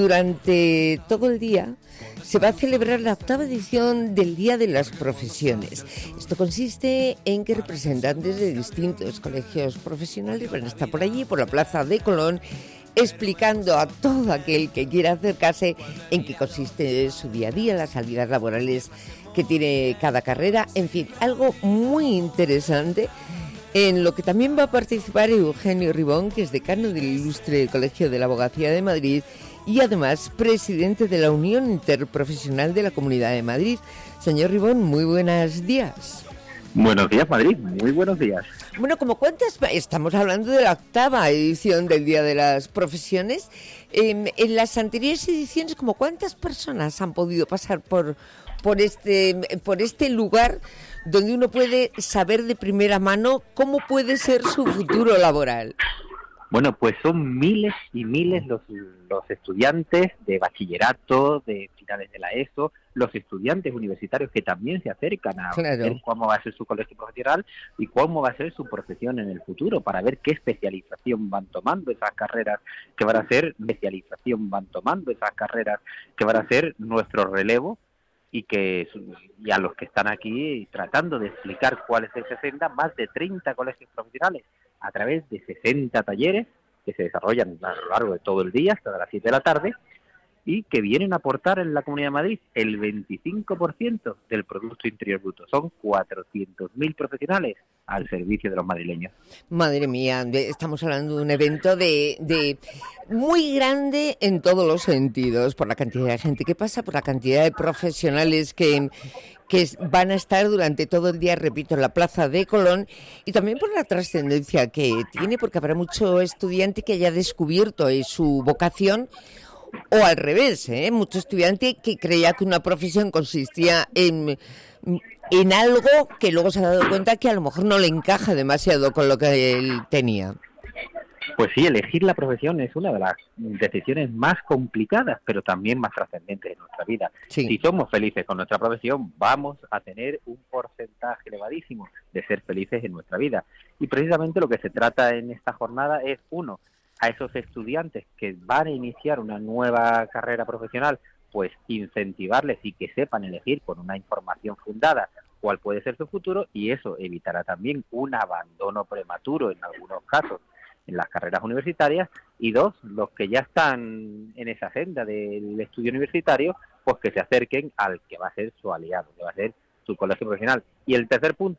Durante todo el día se va a celebrar la octava edición del Día de las Profesiones. Esto consiste en que representantes de distintos colegios profesionales van a estar por allí, por la Plaza de Colón, explicando a todo aquel que quiera acercarse en qué consiste su día a día, las salidas laborales que tiene cada carrera, en fin, algo muy interesante, en lo que también va a participar Eugenio Ribón, que es decano del Ilustre Colegio de la Abogacía de Madrid y además presidente de la Unión Interprofesional de la Comunidad de Madrid. Señor Ribón, muy buenos días. Buenos días, Madrid, muy buenos días. Bueno, ¿como cuántas? Estamos hablando de la octava edición del Día de las Profesiones. Eh, en las anteriores ediciones, ¿como cuántas personas han podido pasar por, por, este, por este lugar donde uno puede saber de primera mano cómo puede ser su futuro laboral? Bueno, pues son miles y miles los, los estudiantes de bachillerato, de finales de la ESO, los estudiantes universitarios que también se acercan a Claro. ver cómo va a ser su colegio profesional y cómo va a ser su profesión en el futuro, para ver qué especialización van tomando esas carreras que van a ser, especialización van tomando esas carreras que van a ser nuestro relevo, y que y a los que están aquí tratando de explicar cuál es esa senda, más de treinta colegios profesionales a través de sesenta talleres que se desarrollan a lo largo de todo el día hasta las siete de la tarde y que vienen a aportar en la Comunidad de Madrid el veinticinco por ciento del Producto Interior Bruto. Son cuatrocientos mil profesionales al servicio de los madrileños. Madre mía, de- estamos hablando de un evento de, de muy grande en todos los sentidos, por la cantidad de gente que pasa, por la cantidad de profesionales que, que es- van a estar durante todo el día, repito, en la Plaza de Colón, y también por la trascendencia que tiene, porque habrá mucho estudiante que haya descubierto eh, su vocación, o al revés, ¿eh? Mucho estudiante que creía que una profesión consistía en, en algo que luego se ha dado cuenta que a lo mejor no le encaja demasiado con lo que él tenía. Pues sí, elegir la profesión es una de las decisiones más complicadas, pero también más trascendentes de nuestra vida. Sí. Si somos felices con nuestra profesión, vamos a tener un porcentaje elevadísimo de ser felices en nuestra vida. Y precisamente lo que se trata en esta jornada es, uno, a esos estudiantes que van a iniciar una nueva carrera profesional, pues incentivarles y que sepan elegir con una información fundada cuál puede ser su futuro, y eso evitará también un abandono prematuro en algunos casos en las carreras universitarias. Y dos, los que ya están en esa senda del estudio universitario, pues que se acerquen al que va a ser su aliado, que va a ser su colegio profesional. Y el tercer punto,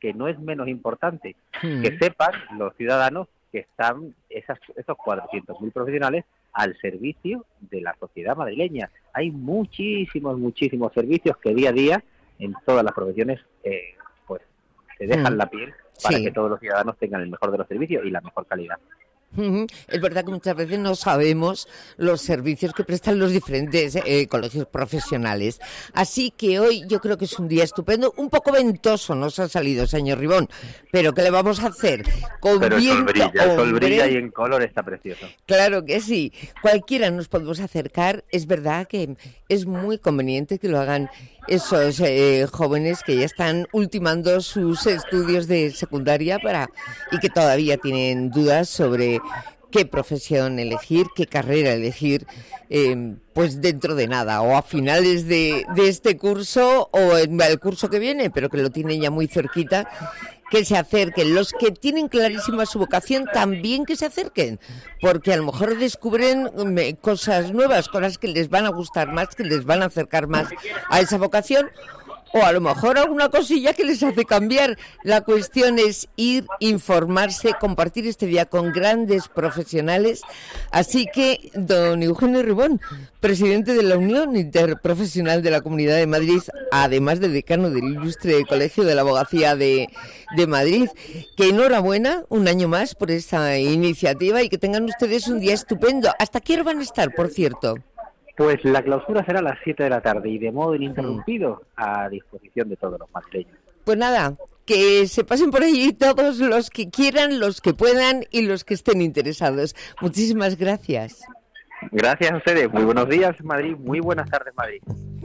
que no es menos importante, Mm. que sepan los ciudadanos que están esas, esos cuatrocientos mil profesionales al servicio de la sociedad madrileña. Hay muchísimos, muchísimos servicios que día a día en todas las profesiones eh, pues se dejan Mm. la piel para Sí. que todos los ciudadanos tengan el mejor de los servicios y la mejor calidad. Ujú. Es verdad que muchas veces no sabemos los servicios que prestan los diferentes eh, colegios profesionales. Así que hoy yo creo que es un día estupendo, un poco ventoso nos ha salido, señor Ribón, pero ¿qué le vamos a hacer? Con Pero el sol viento, brilla, el sol hombre. brilla y en color está precioso. Claro que sí. Cualquiera nos podemos acercar. Es verdad que es muy conveniente que lo hagan esos eh, jóvenes que ya están ultimando sus estudios de secundaria para y que todavía tienen dudas sobre qué profesión elegir, qué carrera elegir, eh, pues dentro de nada, o a finales de, de este curso o en el curso que viene, pero que lo tienen ya muy cerquita, que se acerquen. Los que tienen clarísima su vocación, también que se acerquen, porque a lo mejor descubren mm, cosas nuevas, cosas que les van a gustar más, que les van a acercar más a esa vocación, o a lo mejor alguna cosilla que les hace cambiar. La cuestión es ir, informarse, compartir este día con grandes profesionales. Así que, don Eugenio Ribón, presidente de la Unión Interprofesional de la Comunidad de Madrid, además de decano del Ilustre Colegio de la Abogacía de, de Madrid, que enhorabuena un año más por esta iniciativa y que tengan ustedes un día estupendo. ¿Hasta qué hora van a estar, por cierto? Pues la clausura será a las siete de la tarde y de modo ininterrumpido a disposición de todos los madrileños. Pues nada, que se pasen por allí todos los que quieran, los que puedan y los que estén interesados. Muchísimas gracias. Gracias a ustedes. Muy buenos días, Madrid. Muy buenas tardes, Madrid.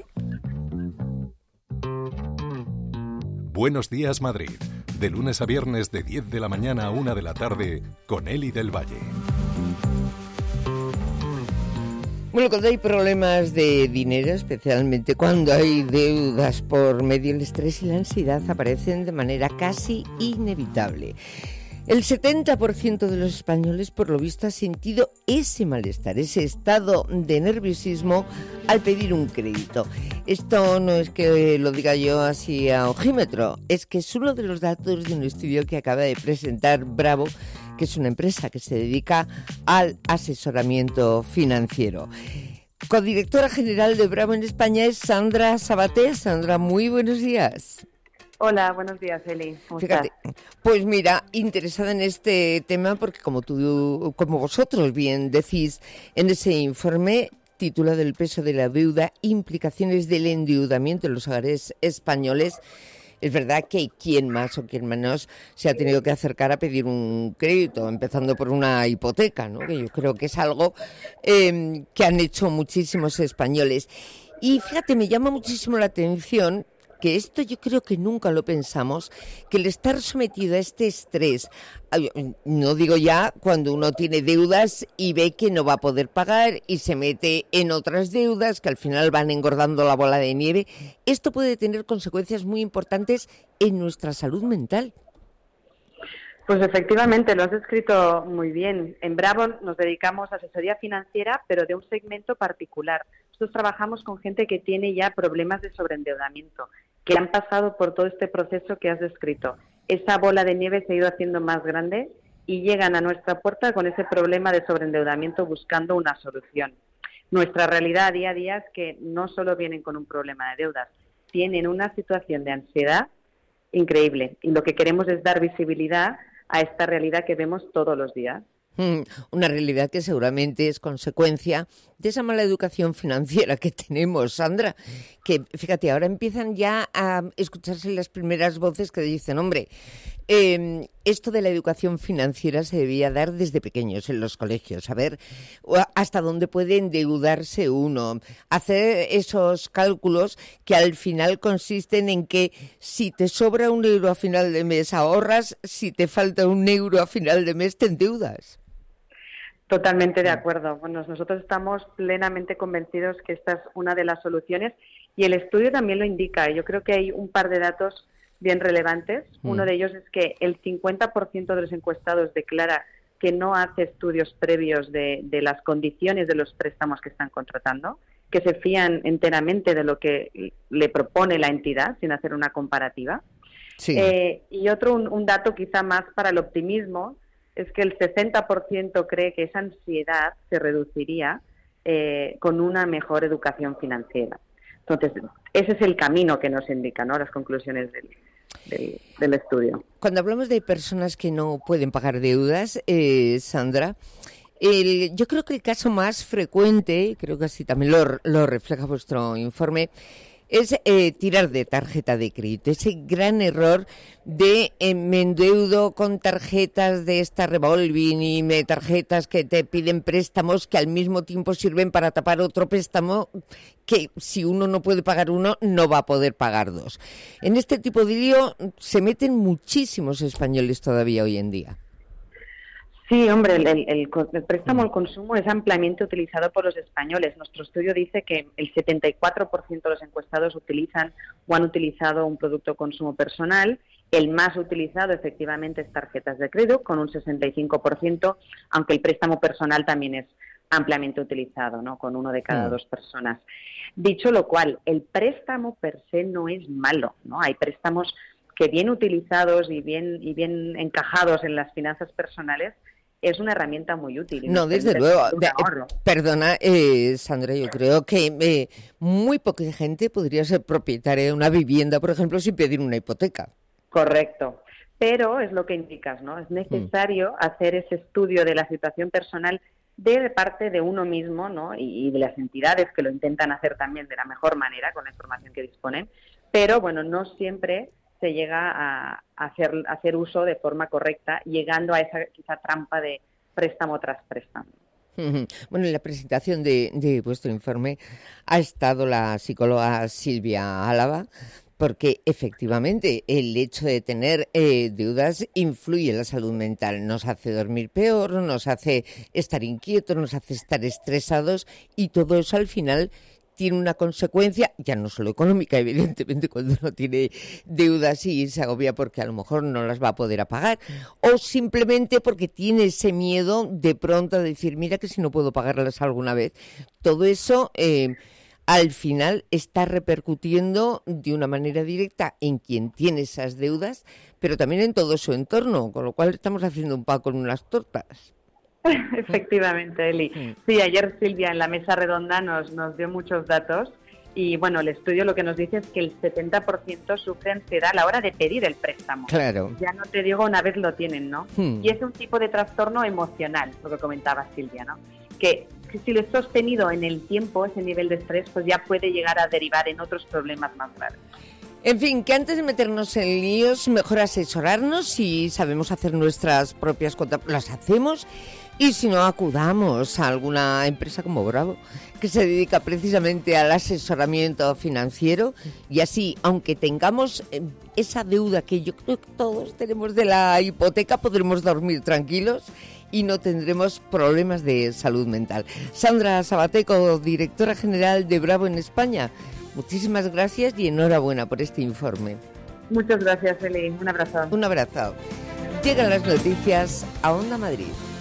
Buenos días, Madrid. De lunes a viernes de diez de la mañana a una de la tarde con Eli del Valle. Bueno, cuando hay problemas de dinero, especialmente cuando hay deudas por medio, el estrés y la ansiedad aparecen de manera casi inevitable. El setenta por ciento de los españoles, por lo visto, ha sentido ese malestar, ese estado de nerviosismo al pedir un crédito. Esto no es que lo diga yo así a ojímetro, es que es uno de los datos de un estudio que acaba de presentar Bravo, que es una empresa que se dedica al asesoramiento financiero. Codirectora general de Bravo en España es Sandra Sabaté. Sandra, muy buenos días. Hola, buenos días, Eli. ¿Cómo Fíjate, estás? pues mira, interesada en este tema porque como tú, como vosotros bien decís en ese informe titulado El peso de la deuda, implicaciones del endeudamiento en los hogares españoles, es verdad que hay quien más o quien menos se ha tenido que acercar a pedir un crédito, empezando por una hipoteca, ¿no? Que yo creo que es algo eh, que han hecho muchísimos españoles. Y fíjate, me llama muchísimo la atención que esto yo creo que nunca lo pensamos, que el estar sometido a este estrés, no digo ya cuando uno tiene deudas y ve que no va a poder pagar y se mete en otras deudas que al final van engordando la bola de nieve, esto puede tener consecuencias muy importantes en nuestra salud mental. Pues efectivamente, lo has descrito muy bien. En Bravo nos dedicamos a asesoría financiera, pero de un segmento particular. Nosotros trabajamos con gente que tiene ya problemas de sobreendeudamiento, que han pasado por todo este proceso que has descrito. Esa bola de nieve se ha ido haciendo más grande y llegan a nuestra puerta con ese problema de sobreendeudamiento buscando una solución. Nuestra realidad día a día es que no solo vienen con un problema de deudas, tienen una situación de ansiedad increíble y lo que queremos es dar visibilidad a esta realidad que vemos todos los días. Una realidad que seguramente es consecuencia de esa mala educación financiera que tenemos, Sandra, que fíjate, ahora empiezan ya a escucharse las primeras voces que dicen, hombre, eh, esto de la educación financiera se debía dar desde pequeños en los colegios, saber hasta dónde puede endeudarse uno, hacer esos cálculos que al final consisten en que si te sobra un euro a final de mes ahorras, si te falta un euro a final de mes te endeudas. Totalmente de acuerdo. Bueno, nosotros estamos plenamente convencidos que esta es una de las soluciones y el estudio también lo indica. Yo creo que hay un par de datos bien relevantes. Mm. Uno de ellos es que el cincuenta por ciento de los encuestados declara que no hace estudios previos de, de las condiciones de los préstamos que están contratando, que se fían enteramente de lo que le propone la entidad sin hacer una comparativa. Sí. Eh, y otro, un, un dato quizá más para el optimismo, es que el sesenta por ciento cree que esa ansiedad se reduciría eh, con una mejor educación financiera. Entonces, ese es el camino que nos indican, ¿no?, las conclusiones del, del, del estudio. Cuando hablamos de personas que no pueden pagar deudas, eh, Sandra, el, yo creo que el caso más frecuente, creo que así también lo, lo refleja vuestro informe, es eh, tirar de tarjeta de crédito, ese gran error de eh, me endeudo con tarjetas de esta revolving y me, tarjetas que te piden préstamos que al mismo tiempo sirven para tapar otro préstamo que si uno no puede pagar uno no va a poder pagar dos. En este tipo de lío se meten muchísimos españoles todavía hoy en día. Sí, hombre, el, el, el préstamo al consumo es ampliamente utilizado por los españoles. Nuestro estudio dice que el setenta y cuatro por ciento de los encuestados utilizan o han utilizado un producto de consumo personal. El más utilizado, efectivamente, es tarjetas de crédito, con un sesenta y cinco por ciento, aunque el préstamo personal también es ampliamente utilizado, ¿no?, con uno de cada mm. dos personas. Dicho lo cual, el préstamo per se no es malo, ¿no? Hay préstamos que bien utilizados y bien, y bien encajados en las finanzas personales, es una herramienta muy útil. No, desde luego. De, perdona, eh, Sandra, yo creo que eh, muy poca gente podría ser propietaria de una vivienda, por ejemplo, sin pedir una hipoteca. Correcto. Pero es lo que indicas, ¿no? Es necesario mm. hacer ese estudio de la situación personal de parte de uno mismo, ¿no?, y, y de las entidades que lo intentan hacer también de la mejor manera con la información que disponen. Pero, bueno, no siempre se llega a hacer, a hacer uso de forma correcta, llegando a esa quizá trampa de préstamo tras préstamo. Bueno, en la presentación de, de vuestro informe ha estado la psicóloga Silvia Álava, porque efectivamente el hecho de tener eh, deudas influye en la salud mental, nos hace dormir peor, nos hace estar inquietos, nos hace estar estresados, y todo eso al final tiene una consecuencia, ya no solo económica, evidentemente, cuando uno tiene deudas y se agobia porque a lo mejor no las va a poder pagar, o simplemente porque tiene ese miedo de pronto a decir, mira que si no puedo pagarlas alguna vez. Todo eso eh, al final está repercutiendo de una manera directa en quien tiene esas deudas, pero también en todo su entorno, con lo cual estamos haciendo un pan con unas tortas. Efectivamente, Eli. Sí, ayer Silvia en la mesa redonda nos, nos dio muchos datos y, bueno, el estudio lo que nos dice es que el setenta por ciento sufre ansiedad a la hora de pedir el préstamo. Claro. Ya no te digo una vez lo tienen, ¿no? Hmm. Y es un tipo de trastorno emocional, lo que comentaba Silvia, ¿no? Que, que si lo es sostenido en el tiempo, ese nivel de estrés, pues ya puede llegar a derivar en otros problemas más graves. En fin, que antes de meternos en líos, mejor asesorarnos. Si sabemos hacer nuestras propias cuentas, las hacemos. Y si no, acudamos a alguna empresa como Bravo, que se dedica precisamente al asesoramiento financiero. Y así, aunque tengamos esa deuda que yo creo que todos tenemos de la hipoteca, podremos dormir tranquilos y no tendremos problemas de salud mental. Sandra Sabateco, directora general de Bravo en España, muchísimas gracias y enhorabuena por este informe. Muchas gracias, Eli. Un abrazo. Un abrazo. Llegan las noticias a Onda Madrid.